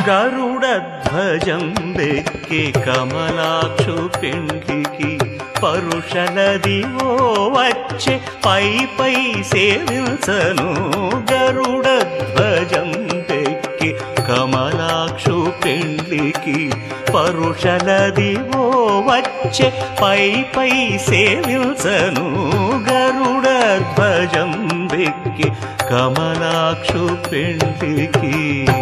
గరుడధ్వజం వెక్కి కమలాక్షు పెండ్లికి పరుషలదివో వచ్చే పై పై సేవించను. గరుడధ్వజం వెక్కి కమలాక్షు పెండ్లికి పరుషలదివో వచ్చే పై పై సేవించను. గరుడధ్వజం వెక్కి కమలాక్షు పెండ్లికి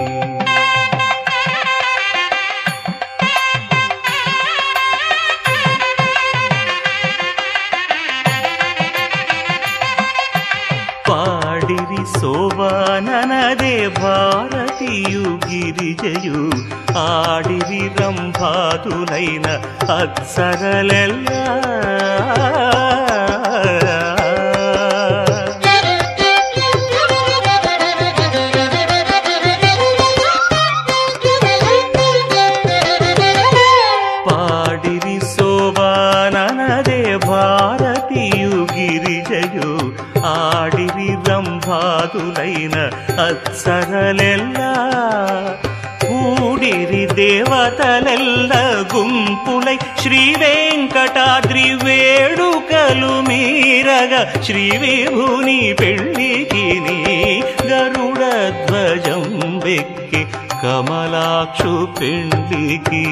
పాడిరి శోభాననదే భారతీయు గిరిజయు ఆడిరి రంభాతులైన అప్సరలెల్లా. పాడిరి శోభాననదే భారతీయు గిరిజయు ఆడిరి రంభాతులైన అప్సరలెల్లా. కూడిరి దేవతలెల్ల గుంపులై శ్రీ వెంకటాద్రి వేడుకలు మీరగా శ్రీ విభుని పెళ్ళికి గరుడధ్వజం వెక్కి కమలాక్షు పెళ్ళికి.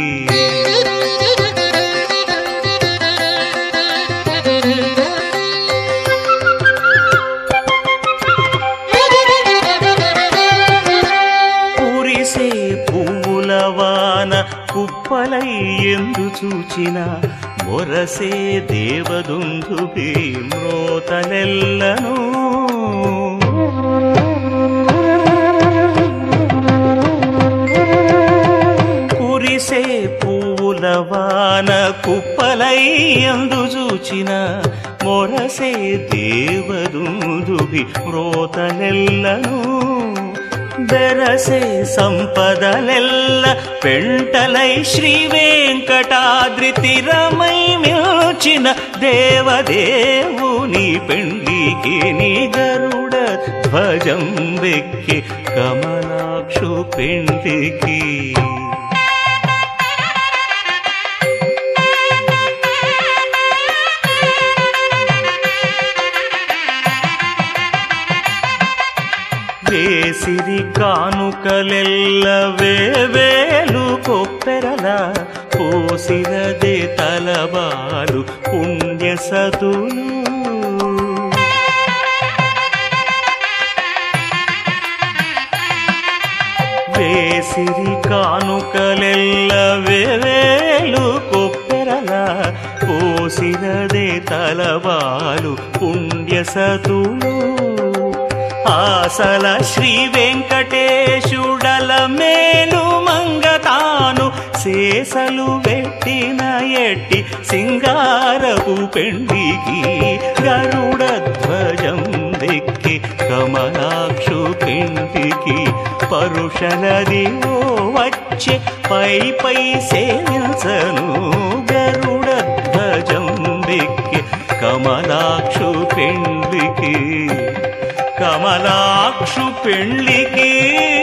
పువ్వులవాన కుప్పలై ఎందు చూచిన మొరసే దేవదుందుభి మ్రోతలెల్లను. కురిసే పువ్వులవాన కుప్పలై ఎందు చూచిన మొరసే దేవదుందుభి మ్రోతలెల్లను. బెరసే సంపదలెల్ల పెంటలై శ్రీ వెంకటాద్రి తిరమై మిల్చిన దేవదేవుని పెండ్లికి గరుడధ్వజం వెక్కి కమలాక్షు పెండ్లికి. వేసిరి కానుకలెల్ల వేవేలు కొప్పెరల పోసిరదే తలబాలు పుణ్యసతులు. వేసిరి కానుకలెల్ల వేవేలు కొప్పెరల పోసిరదే తలబాలు పుణ్యసతులు. ఆసల శ్రీ వెంకటేశుడల మేలు మంగతాను శేషలు పెట్టిన ఎట్టి సింగారపు పెండ్లికి గరుడధ్వజం వెక్కి కమలాక్షు పెండ్లికి పరుషలదివో వచ్చే పై పై సేవించను. గరుడధ్వజం వెక్కి కమలాక్షు పెండ్లికి కమలాక్షు పెండ్లికి.